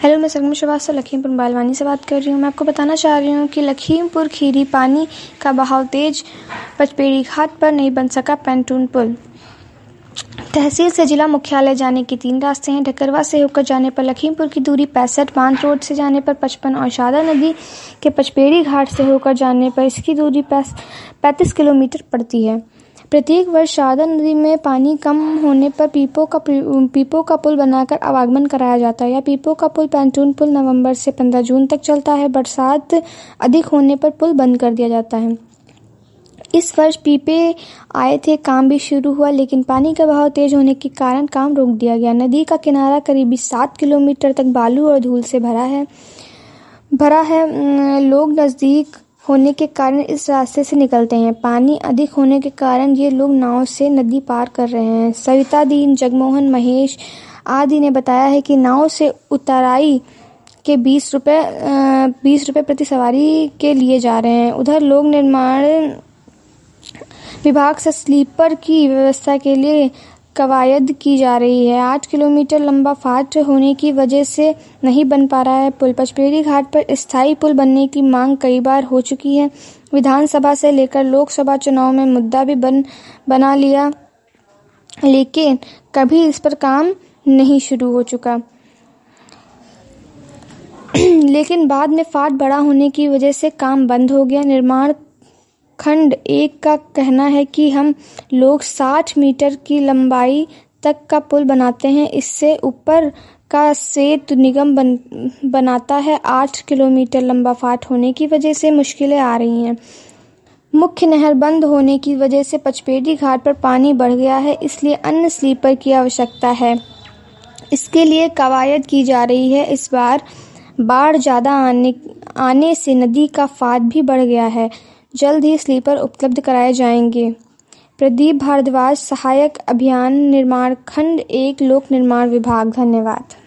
Hello, मैं सरगम श्रीवास्तव लखीमपुर बालवानी से बात कर रही हूँ। मैं आपको बताना चाह रही हूँ कि लखीमपुर खीरी पानी का बहाव तेज, पचपेड़ी घाट पर नहीं बन सका पैंटून पुल। तहसील से जिला मुख्यालय जाने के 3 रास्ते हैं। ढकरवा से होकर जाने पर लखीमपुर की दूरी 65, बांध रोड से जाने पर 55 और शारदा नदी के पचपेड़ी घाट से होकर जाने पर इसकी दूरी 35 किलोमीटर पड़ती है। प्रत्येक वर्ष शारदा नदी में पानी कम होने पर पीपो का पुल बनाकर आवागमन कराया जाता है। यह पीपो का पुल पैंटून पुल नवंबर से 15 जून तक चलता है। बरसात अधिक होने पर पुल बंद कर दिया जाता है। इस वर्ष पीपे आए थे, काम भी शुरू हुआ, लेकिन पानी का बहाव तेज होने के कारण काम रोक दिया गया। नदी का किनारा करीब 7 किलोमीटर तक बालू और धूल से भरा है। लोग नजदीक होने के कारण इस रास्ते से निकलते हैं। पानी अधिक होने के कारण ये लोग नाव से नदी पार कर रहे हैं। सविता दीन, जगमोहन, महेश आदि ने बताया है कि नाव से उतराई के 20 रुपए प्रति सवारी के लिए जा रहे हैं। उधर लोक निर्माण विभाग से स्लीपर की व्यवस्था के लिए कवायद की जा रही है। 8 किलोमीटर लंबा फाट होने की वजह से नहीं बन पा रहा है पुल। पचपेड़ी घाट पर स्थायी पुल बनने की मांग कई बार हो चुकी है। विधानसभा से लेकर लोकसभा चुनाव में मुद्दा भी बना लिया, लेकिन कभी इस पर काम नहीं शुरू हो चुका। लेकिन बाद में फाट बड़ा होने की वजह से काम बंद हो गया। निर्माण खंड 1 का कहना है कि हम लोग 60 मीटर की लंबाई तक का पुल बनाते हैं। इससे ऊपर का सेतु निगम बनाता है। 8 किलोमीटर लंबा फाट होने की वजह से मुश्किलें आ रही हैं। मुख्य नहर बंद होने की वजह से पचपेड़ी घाट पर पानी बढ़ गया है, इसलिए अन्य स्लीपर की आवश्यकता है। इसके लिए कवायद की जा रही है। इस बार बाढ़ ज्यादा आने से नदी का फाट भी बढ़ गया है। जल्द ही स्लीपर उपलब्ध कराए जाएंगे। प्रदीप भारद्वाज, सहायक अभियान निर्माण खंड 1, लोक निर्माण विभाग। धन्यवाद।